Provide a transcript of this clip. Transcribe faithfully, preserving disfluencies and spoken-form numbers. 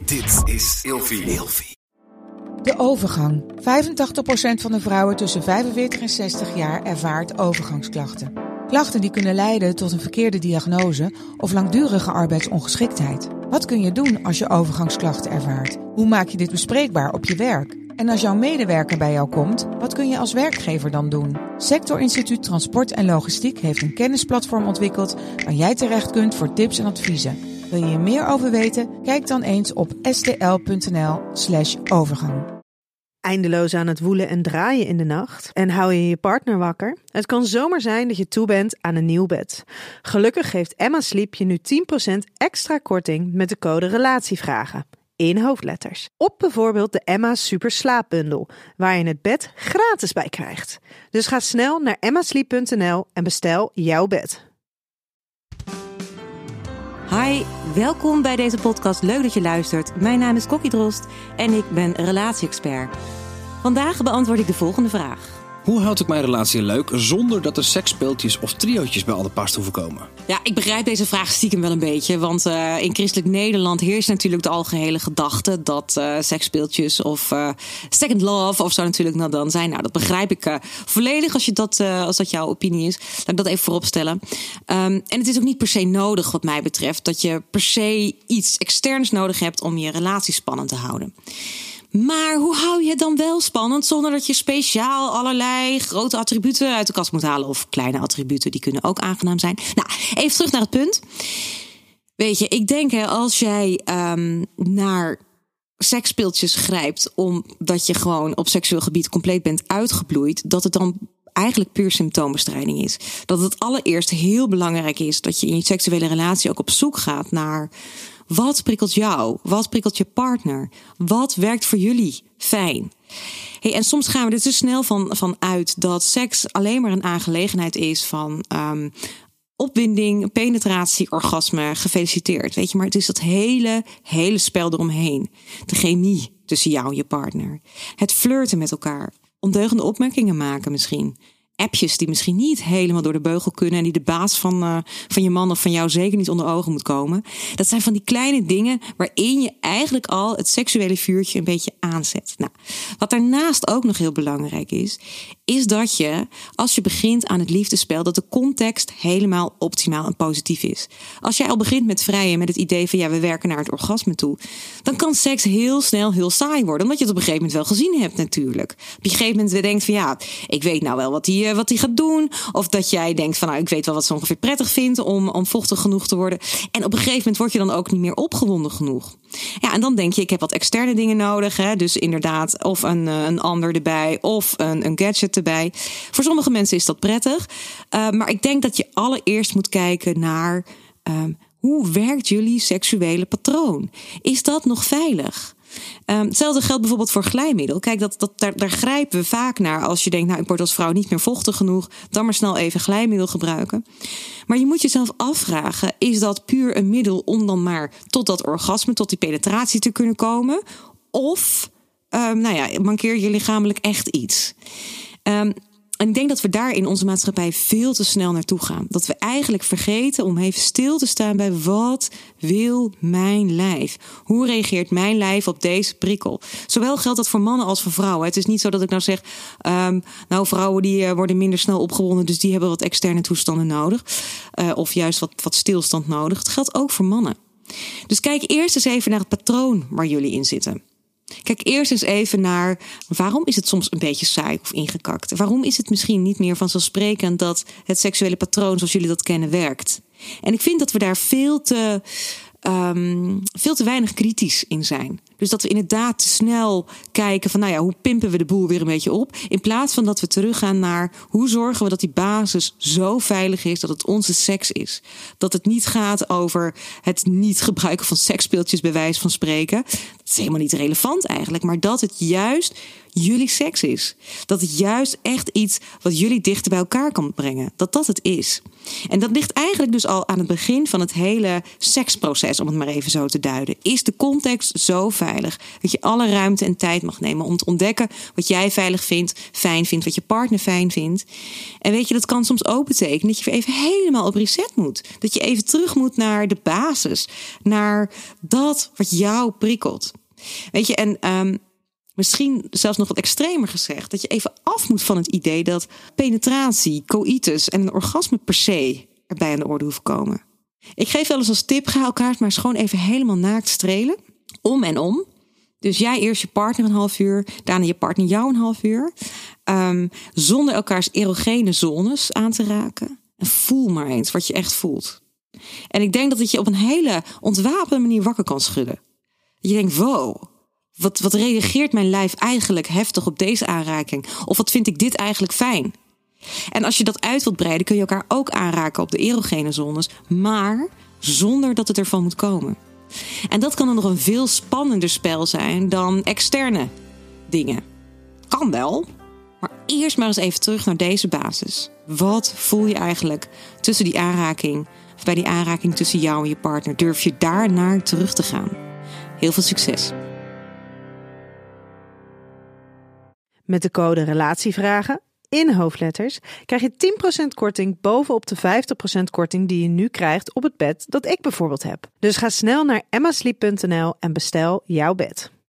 Dit is Ilfie. Ilfie. De overgang. vijfentachtig procent van de vrouwen tussen vijfenveertig en zestig jaar ervaart overgangsklachten. Klachten die kunnen leiden tot een verkeerde diagnose of langdurige arbeidsongeschiktheid. Wat kun je doen als je overgangsklachten ervaart? Hoe maak je dit bespreekbaar op je werk? En als jouw medewerker bij jou komt, wat kun je als werkgever dan doen? Sector Instituut Transport en Logistiek heeft een kennisplatform ontwikkeld waar jij terecht kunt voor tips en adviezen. Wil je hier meer over weten? Kijk dan eens op stl.nl slash overgang. Eindeloos aan het woelen en draaien in de nacht en hou je je partner wakker? Het kan zomaar zijn dat je toe bent aan een nieuw bed. Gelukkig geeft Emma Sleep je nu tien procent extra korting met de code RELATIEVRAGEN. In hoofdletters. Op bijvoorbeeld de Emma Super Slaapbundel, waar je het bed gratis bij krijgt. Dus ga snel naar emma sleep punt n l en bestel jouw bed. Hi, welkom bij deze podcast. Leuk dat je luistert. Mijn naam is Kokkie Drost en ik ben relatie-expert. Vandaag beantwoord ik de volgende vraag. Hoe houd ik mijn relatie leuk zonder dat er seksspeeltjes of triootjes bij alle pas hoeven komen? Ja, ik begrijp deze vraag stiekem wel een beetje. Want uh, in christelijk Nederland heerst natuurlijk de algehele gedachte dat uh, seksspeeltjes of uh, second love of zo natuurlijk nou dan zijn. Nou, dat begrijp ik uh, volledig als, je dat, uh, als dat jouw opinie is. Laat ik dat even voorop stellen. Um, en het is ook niet per se nodig wat mij betreft dat je per se iets externs nodig hebt om je relatie spannend te houden. Maar hoe hou je het dan wel spannend zonder dat je speciaal allerlei grote attributen uit de kast moet halen? Of kleine attributen, die kunnen ook aangenaam zijn. Nou, even terug naar het punt. Weet je, ik denk hè, als jij um, naar seksspeeltjes grijpt omdat je gewoon op seksueel gebied compleet bent uitgebloeid, dat het dan eigenlijk puur symptoombestrijding is. Dat het allereerst heel belangrijk is dat je in je seksuele relatie ook op zoek gaat naar wat prikkelt jou? Wat prikkelt je partner? Wat werkt voor jullie fijn? Hey, en soms gaan we er te snel van, van uit dat seks alleen maar een aangelegenheid is van um, opwinding, penetratie, orgasme, gefeliciteerd. Weet je, maar het is dat hele, hele spel eromheen. De chemie tussen jou en je partner. Het flirten met elkaar. Ondeugende opmerkingen maken misschien. Appjes die misschien niet helemaal door de beugel kunnen en die de baas van, uh, van je man of van jou zeker niet onder ogen moet komen. Dat zijn van die kleine dingen waarin je eigenlijk al het seksuele vuurtje een beetje aanzet. Nou, wat daarnaast ook nog heel belangrijk is, is dat je, als je begint aan het liefdespel, dat de context helemaal optimaal en positief is. Als jij al begint met vrijen met het idee van ja, we werken naar het orgasme toe, dan kan seks heel snel heel saai worden, omdat je het op een gegeven moment wel gezien hebt natuurlijk. Op een gegeven moment denkt van ja, ik weet nou wel wat die wat hij gaat doen. Of dat jij denkt van nou, ik weet wel wat ze ongeveer prettig vindt om, om vochtig genoeg te worden. En op een gegeven moment word je dan ook niet meer opgewonden genoeg. Ja, en dan denk je, ik heb wat externe dingen nodig. Hè? Dus inderdaad, of een, een ander erbij, of een, een gadget erbij. Voor sommige mensen is dat prettig. Uh, maar ik denk dat je allereerst moet kijken naar uh, hoe werkt jullie seksuele patroon? Is dat nog veilig? Um, hetzelfde geldt bijvoorbeeld voor glijmiddel. Kijk, dat, dat, daar, daar grijpen we vaak naar als je denkt, nou, ik word als vrouw niet meer vochtig genoeg, dan maar snel even glijmiddel gebruiken. Maar je moet jezelf afvragen, is dat puur een middel om dan maar tot dat orgasme, tot die penetratie te kunnen komen? Of, um, nou ja, mankeer je lichamelijk echt iets? Um, En ik denk dat we daar in onze maatschappij veel te snel naartoe gaan. Dat we eigenlijk vergeten om even stil te staan bij wat wil mijn lijf? Hoe reageert mijn lijf op deze prikkel? Zowel geldt dat voor mannen als voor vrouwen. Het is niet zo dat ik nou zeg, um, nou vrouwen die uh, worden minder snel opgewonden, dus die hebben wat externe toestanden nodig. Uh, of juist wat, wat stilstand nodig. Het geldt ook voor mannen. Dus kijk eerst eens even naar het patroon waar jullie in zitten. Kijk eerst eens even naar waarom is het soms een beetje saai of ingekakt? Waarom is het misschien niet meer vanzelfsprekend dat het seksuele patroon zoals jullie dat kennen werkt? En ik vind dat we daar veel te, um, veel te weinig kritisch in zijn. Dus dat we inderdaad te snel kijken van nou ja, hoe pimpen we de boel weer een beetje op? In plaats van dat we teruggaan naar hoe zorgen we dat die basis zo veilig is dat het onze seks is. Dat het niet gaat over het niet gebruiken van seksspeeltjes bij wijze van spreken. Dat Het is helemaal niet relevant eigenlijk, maar dat het juist jullie seks is. Dat het juist echt iets wat jullie dichter bij elkaar kan brengen. Dat dat het is. En dat ligt eigenlijk dus al aan het begin van het hele seksproces, om het maar even zo te duiden. Is de context zo veilig dat je alle ruimte en tijd mag nemen om te ontdekken wat jij veilig vindt, fijn vindt, wat je partner fijn vindt. En weet je, dat kan soms ook betekenen dat je weer even helemaal op reset moet. Dat je even terug moet naar de basis. Naar dat wat jou prikkelt. Weet je, en um, misschien zelfs nog wat extremer gezegd, dat je even af moet van het idee dat penetratie, coïtus en een orgasme per se erbij aan de orde hoeven komen. Ik geef wel eens als tip, ga elkaar maar eens gewoon even helemaal naakt strelen. Om en om. Dus jij eerst je partner een half uur, daarna je partner jou een half uur. Um, zonder elkaars erogene zones aan te raken. En voel maar eens wat je echt voelt. En ik denk dat het je op een hele ontwapende manier wakker kan schudden. Je denkt, wow, wat, wat reageert mijn lijf eigenlijk heftig op deze aanraking? Of wat vind ik dit eigenlijk fijn? En als je dat uit wilt breiden, kun je elkaar ook aanraken op de erogene zones, maar zonder dat het ervan moet komen. En dat kan dan nog een veel spannender spel zijn dan externe dingen. Kan wel, maar eerst maar eens even terug naar deze basis. Wat voel je eigenlijk tussen die aanraking, of bij die aanraking tussen jou en je partner? Durf je daar naar terug te gaan? Heel veel succes. Met de code Relatievragen in hoofdletters krijg je tien procent korting bovenop de vijftig procent korting die je nu krijgt op het bed dat ik bijvoorbeeld heb. Dus ga snel naar emma sleep punt n l en bestel jouw bed.